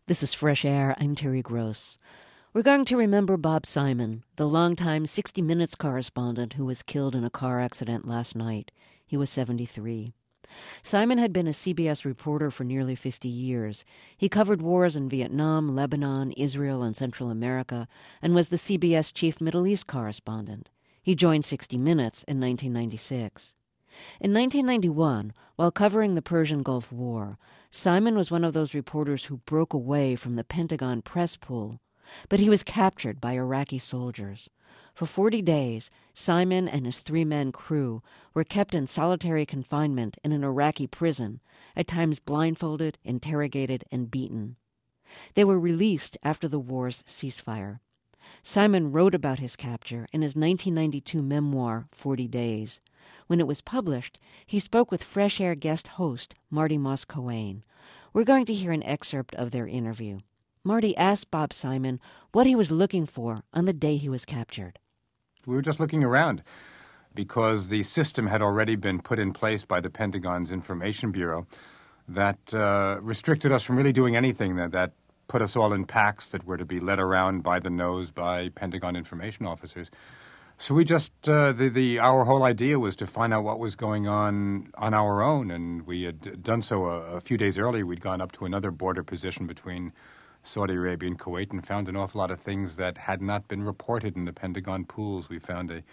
This is Fresh Air. I'm Terry Gross. We're going to remember Bob Simon, the longtime 60 Minutes correspondent who was killed in a car accident last night. He was 73. Simon had been a CBS reporter for nearly 50 years. He covered wars in Vietnam, Lebanon, Israel, and Central America, and was the CBS chief Middle East correspondent. He joined 60 Minutes in 1996. In 1991, while covering the Persian Gulf War, Simon was one of those reporters who broke away from the Pentagon press pool, but he was captured by Iraqi soldiers. For 40 days, Simon and his three-man crew were kept in solitary confinement in an Iraqi prison, at times blindfolded, interrogated, and beaten. They were released after the war's ceasefire. Simon wrote about his capture in his 1992 memoir, 40 Days. When it was published, he spoke with Fresh Air guest host Marty Moss-Coane. We're going to hear an excerpt of their interview. Marty asked Bob Simon what he was looking for on the day he was captured. We were just looking around because the system had already been put in place by the Pentagon's Information Bureau that restricted us from really doing anything, that put us all in packs that were to be led around by the nose by Pentagon information officers. So we just, our whole idea was to find out what was going on our own, and we had done so a few days earlier. We'd gone up to another border position between Saudi Arabia and Kuwait and found an awful lot of things that had not been reported in the Pentagon pools. We found a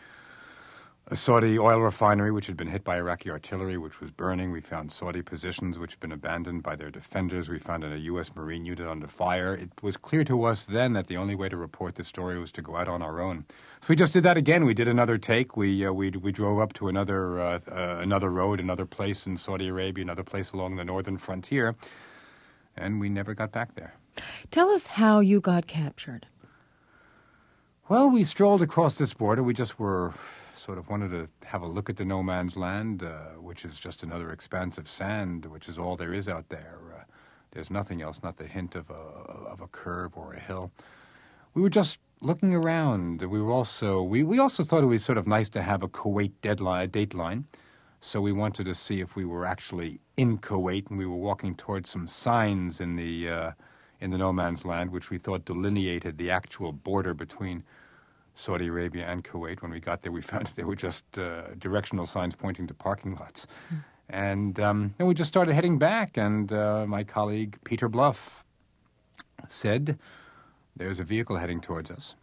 Saudi oil refinery which had been hit by Iraqi artillery, which was burning. We found Saudi positions which had been abandoned by their defenders. We found a U.S. Marine unit under fire. It was clear to us then that the only way to report the story was to go out on our own. So we just did that again. We did another take. We drove up to another road, another place in Saudi Arabia, another place along the northern frontier, and we never got back there. Tell us how you got captured. Well, we strolled across this border. We just sort of wanted to have a look at the no man's land, which is just another expanse of sand, which is all there is out there. There's nothing else, not the hint of a curve or a hill. We were just looking around. We were also we also thought it was sort of nice to have a Kuwait dateline. So we wanted to see if we were actually in Kuwait, and we were walking towards some signs in the no man's land, which we thought delineated the actual border between Saudi Arabia and Kuwait. When we got there, we found they were just directional signs pointing to parking lots. And we just started heading back, and my colleague Peter Bluff said, "There's a vehicle heading towards us."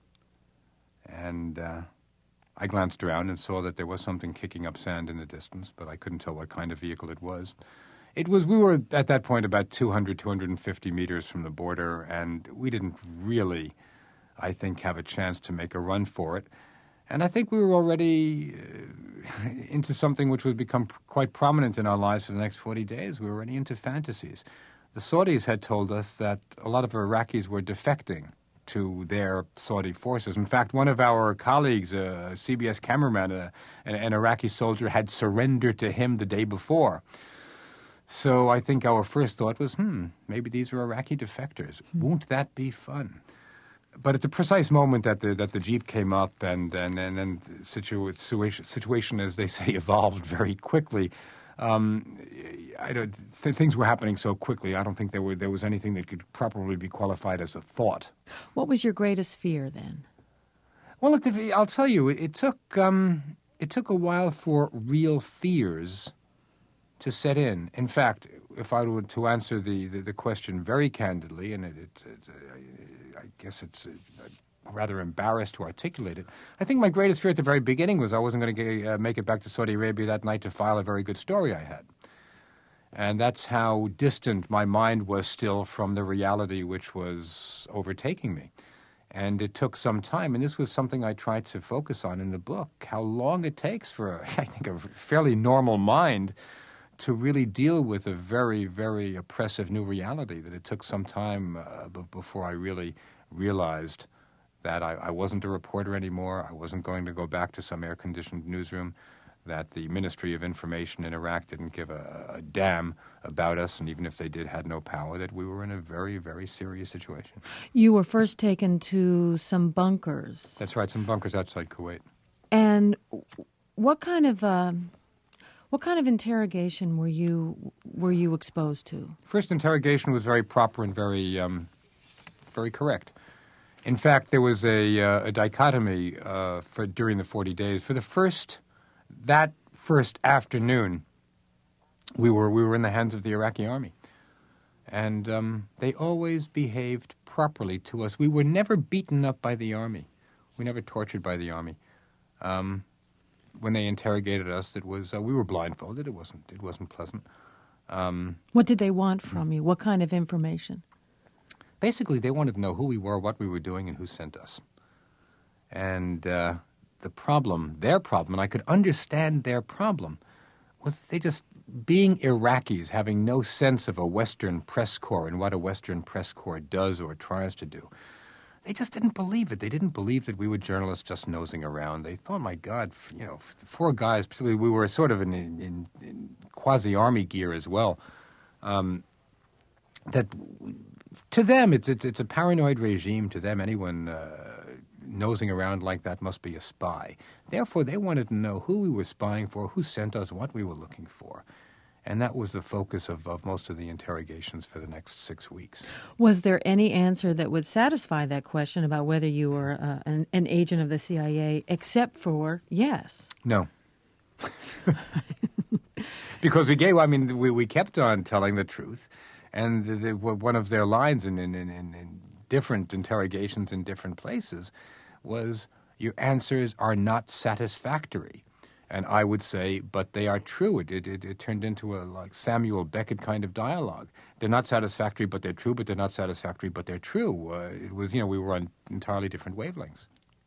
And I glanced around and saw that there was something kicking up sand in the distance, but I couldn't tell what kind of vehicle it was. We were at that point about 250 meters from the border, and we didn't really, I think, have a chance to make a run for it. And I think we were already into something which would become quite prominent in our lives for the next 40 days. We were already into fantasies. The Saudis had told us that a lot of Iraqis were defecting to their Saudi forces. In fact, one of our colleagues, a CBS cameraman, an Iraqi soldier, had surrendered to him the day before. So I think our first thought was, maybe these are Iraqi defectors. Won't that be fun? But at the precise moment that the Jeep came up and then the situation, as they say, evolved very quickly, things were happening so quickly, I don't think there was anything that could properly be qualified as a thought. What was your greatest fear then? Well, I'll tell you, it took a while for real fears to set in. In fact, if I were to answer the question very candidly, and I guess it's rather embarrassed to articulate it, I think my greatest fear at the very beginning was I wasn't going to make it back to Saudi Arabia that night to file a very good story I had. And that's how distant my mind was still from the reality which was overtaking me. And it took some time, and this was something I tried to focus on in the book, how long it takes for, I think, a fairly normal mind to really deal with a very, very oppressive new reality, that it took some time before I really realized that I wasn't a reporter anymore. I wasn't going to go back to some air-conditioned newsroom, that the Ministry of Information in Iraq didn't give a damn about us, and even if they did, had no power, that we were in a very, very serious situation. You were first taken to some bunkers. That's right, some bunkers outside Kuwait. And what kind of interrogation were you exposed to? First interrogation was very proper and very very correct. In fact, there was a dichotomy during the 40 days. For that first afternoon, we were in the hands of the Iraqi army. And they always behaved properly to us. We were never beaten up by the army. We never tortured by the army. When they interrogated us, we were blindfolded. It wasn't pleasant. What did they want from you? What kind of information? Basically, they wanted to know who we were, what we were doing, and who sent us. And their problem, and I could understand their problem, was they just, being Iraqis, having no sense of a Western press corps and what a Western press corps does or tries to do, they just didn't believe it. They didn't believe that we were journalists just nosing around. They thought, my God, four guys, particularly we were sort of in quasi-army gear as well, that to them it's a paranoid regime. To them, anyone nosing around like that must be a spy. Therefore, they wanted to know who we were spying for, who sent us, what we were looking for. And that was the focus of most of the interrogations for the next 6 weeks. Was there any answer that would satisfy that question about whether you were an agent of the CIA, except for yes? No. Because we kept on telling the truth. And one of their lines in different interrogations in different places was, your answers are not satisfactory. And I would say, but they are true. It turned into a like Samuel Beckett kind of dialogue. They're not satisfactory, but they're true, but they're not satisfactory, but they're true. It was, we were on entirely different wavelengths.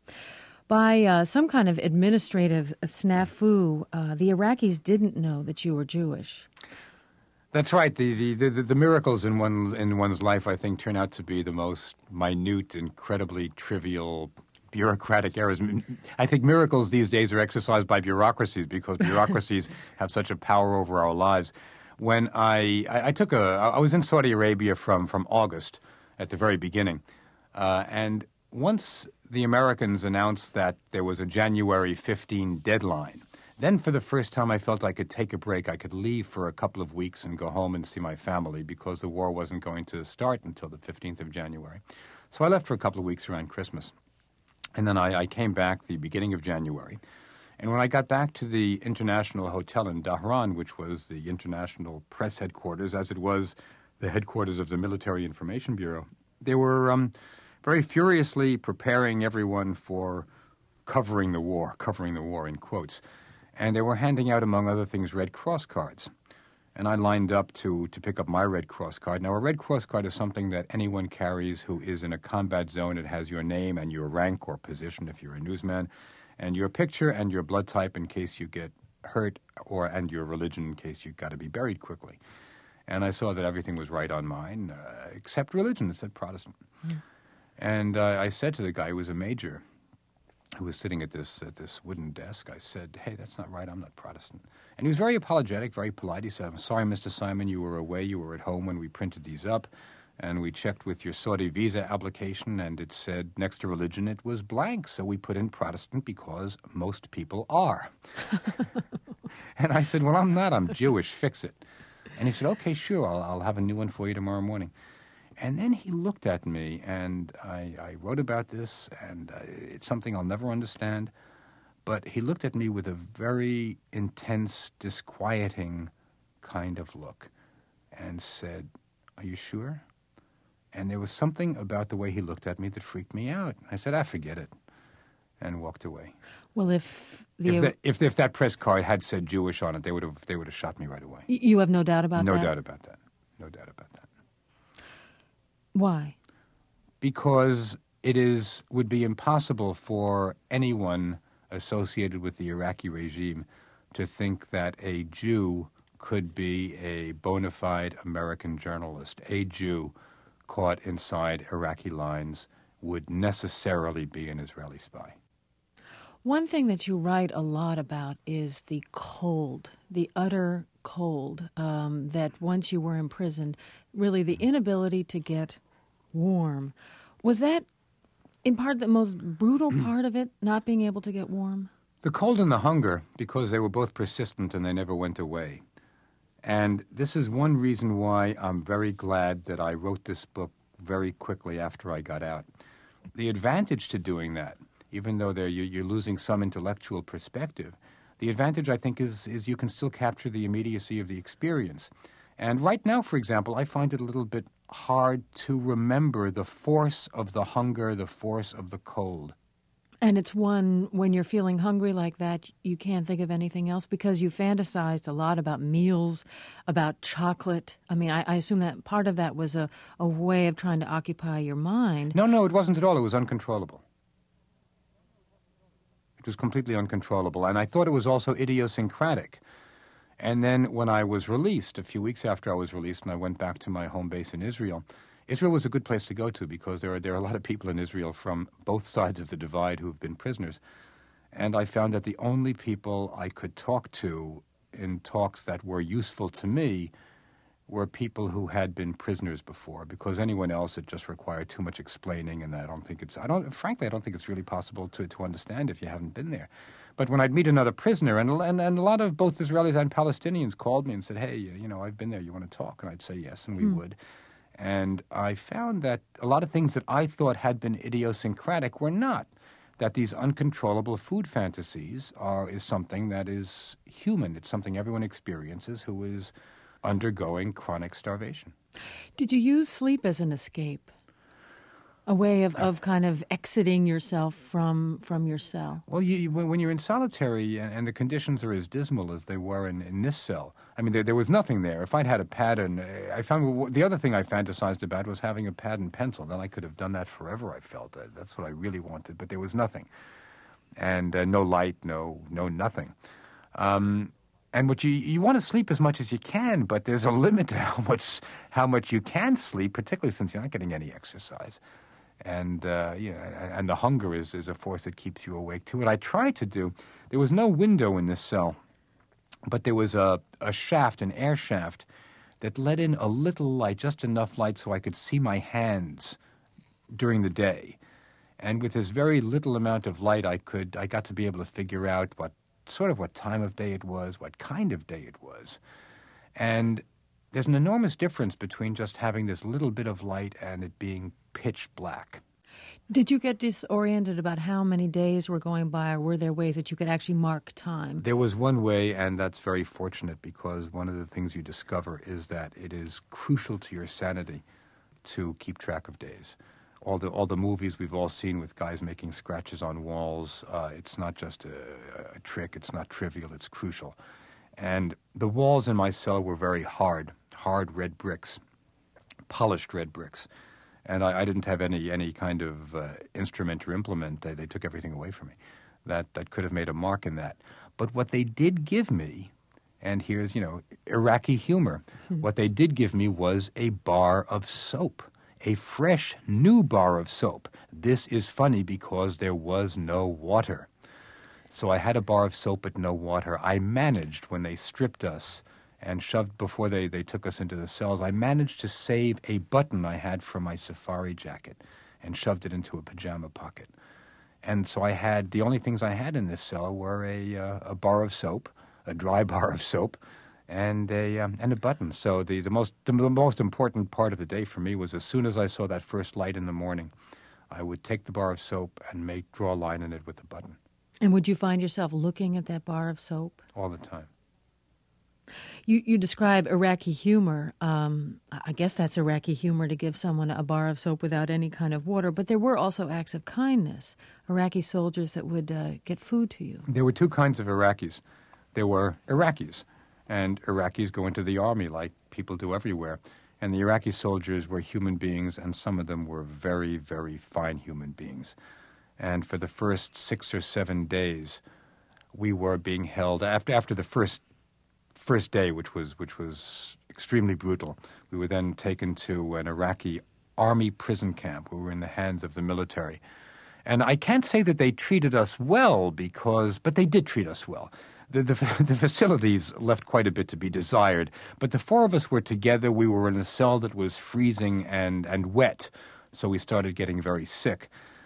By some kind of administrative snafu, the Iraqis didn't know that you were Jewish. That's right. The miracles in one's life, I think, turn out to be the most minute, incredibly trivial bureaucratic errors. I think miracles these days are exercised by bureaucracies because bureaucracies have such a power over our lives. When I was in Saudi Arabia from August at the very beginning, and once the Americans announced that there was a January 15 deadline, then for the first time I felt I could take a break. I could leave for a couple of weeks and go home and see my family because the war wasn't going to start until the 15th of January. So I left for a couple of weeks around Christmas. And then I came back the beginning of January. And when I got back to the International Hotel in Dhahran, which was the international press headquarters, as it was the headquarters of the Military Information Bureau, they were very furiously preparing everyone for covering the war in quotes. And they were handing out, among other things, Red Cross cards. And I lined up to pick up my Red Cross card. Now, a Red Cross card is something that anyone carries who is in a combat zone. It has your name and your rank or position if you're a newsman, and your picture and your blood type in case you get hurt, and your religion in case you've got to be buried quickly. And I saw that everything was right on mine, except religion. It said Protestant. Mm. And I said to the guy who was a major, who was sitting at this wooden desk, I said, hey, that's not right, I'm not Protestant. And he was very apologetic, very polite. He said, I'm sorry, Mr. Simon, you were away, you were at home when we printed these up, and we checked with your Saudi visa application, and it said next to religion it was blank, so we put in Protestant because most people are. And I said, well, I'm not, I'm Jewish, fix it. And he said, okay, sure, I'll have a new one for you tomorrow morning. And then he looked at me, and I wrote about this, and it's something I'll never understand. But he looked at me with a very intense, disquieting kind of look and said, are you sure? And there was something about the way he looked at me that freaked me out. I said, forget it, and walked away. Well, if that press card had said Jewish on it, they would have shot me right away. You have no doubt about that? No doubt about that. No doubt about that. Why? Because would be impossible for anyone associated with the Iraqi regime to think that a Jew could be a bona fide American journalist. A Jew caught inside Iraqi lines would necessarily be an Israeli spy. One thing that you write a lot about is the cold, the utter cold, that once you were imprisoned, really the inability to get warm. Was that, in part, the most brutal part of it, not being able to get warm? The cold and the hunger, because they were both persistent and they never went away. And this is one reason why I'm very glad that I wrote this book very quickly after I got out. The advantage to doing that, even though you're losing some intellectual perspective, the advantage, I think, is you can still capture the immediacy of the experience. And right now, for example, I find it a little bit hard to remember the force of the hunger, the force of the cold. And it's one, when you're feeling hungry like that, you can't think of anything else because you fantasized a lot about meals, about chocolate. I mean, I assume that part of that was a way of trying to occupy your mind. No, it wasn't at all. It was uncontrollable. It was completely uncontrollable. And I thought it was also idiosyncratic. And then when I was released, a few weeks after I was released, and I went back to my home base in Israel, Israel was a good place to go to because there are a lot of people in Israel from both sides of the divide who've been prisoners. And I found that the only people I could talk to in talks that were useful to me were people who had been prisoners before, because anyone else, it just required too much explaining, and frankly, I don't think it's really possible to understand if you haven't been there. But when I'd meet another prisoner, and a lot of both Israelis and Palestinians called me and said, hey, I've been there, you want to talk? And I'd say yes, and we would. And I found that a lot of things that I thought had been idiosyncratic were not. That these uncontrollable food fantasies is something that is human. It's something everyone experiences who is undergoing chronic starvation. Did you use sleep as an escape? A way of kind of exiting yourself from your cell? Well, when you're in solitary and the conditions are as dismal as they were in this cell, I mean, there was nothing there. If I'd had a pad I found the other thing I fantasized about was having a pad and pencil. Then I could have done that forever, I felt. That's what I really wanted, but there was nothing. And no light, no nothing. And what you want to sleep as much as you can, but there's a limit to how much you can sleep, particularly since you're not getting any exercise. And and the hunger is a force that keeps you awake too. What I tried to do, there was no window in this cell, but there was a shaft, an air shaft, that let in a little light, just enough light so I could see my hands during the day. And with this very little amount of light, I got to be able to figure out what time of day it was, what kind of day it was. And there's an enormous difference between just having this little bit of light and it being pitch black. Did you get disoriented about how many days were going by, or were there ways that you could actually mark time? There was one way, and that's very fortunate, because one of the things you discover is that it is crucial to your sanity to keep track of days. All the movies we've all seen with guys making scratches on walls, it's not just a trick, it's not trivial, it's crucial. And the walls in my cell were very hard red bricks, polished red bricks. And I didn't have any kind of instrument or implement. They took everything away from me that could have made a mark in that. But what they did give me, and here's, Iraqi humor, what they did give me was a bar of soap. A fresh, new bar of soap. This is funny because there was no water. So I had a bar of soap but no water. I managed, when they stripped us and shoved, before they took us into the cells, I managed to save a button I had from my safari jacket and shoved it into a pajama pocket. And so the only things I had in this cell were a bar of soap, a dry bar of soap, and a button. So the most important part of the day for me was, as soon as I saw that first light in the morning, I would take the bar of soap and draw a line in it with the button. And would you find yourself looking at that bar of soap? All the time. You describe Iraqi humor. I guess that's Iraqi humor to give someone a bar of soap without any kind of water. But there were also acts of kindness, Iraqi soldiers that would get food to you. There were two kinds of Iraqis. There were Iraqis. And Iraqis go into the army like people do everywhere. And the Iraqi soldiers were human beings, and some of them were very, very fine human beings. And for the first 6 or 7 days, we were being held. After the first day, which was extremely brutal, we were then taken to an Iraqi army prison camp. We were in the hands of the military. And I can't say that they treated us well, but they did treat us well. The facilities left quite a bit to be desired, but the four of us were together. We were in a cell that was freezing and wet, so we started getting very sick.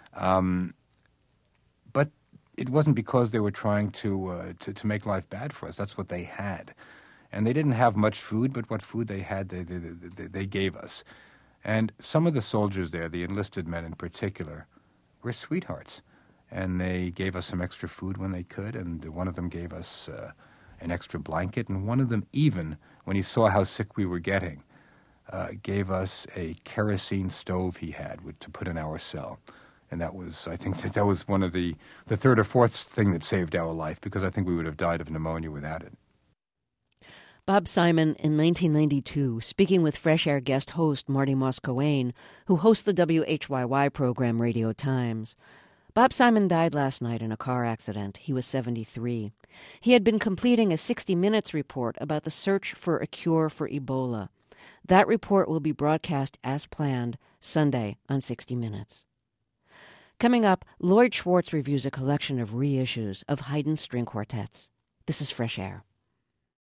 But it wasn't because they were trying to make life bad for us. That's what they had. And they didn't have much food, but what food they had, they gave us. And some of the soldiers there, the enlisted men in particular, were sweethearts. And they gave us some extra food when they could, and one of them gave us an extra blanket, and one of them even, when he saw how sick we were getting, gave us a kerosene stove he had to put in our cell. And that was, I think that was one of the third or fourth thing that saved our life, because I think we would have died of pneumonia without it. Bob Simon in 1992, speaking with Fresh Air guest host Marty Moscowane, who hosts the WHYY program Radio Times. Bob Simon died last night in a car accident. He was 73. He had been completing a 60 Minutes report about the search for a cure for Ebola. That report will be broadcast as planned Sunday on 60 Minutes. Coming up, Lloyd Schwartz reviews a collection of reissues of Haydn string quartets. This is Fresh Air.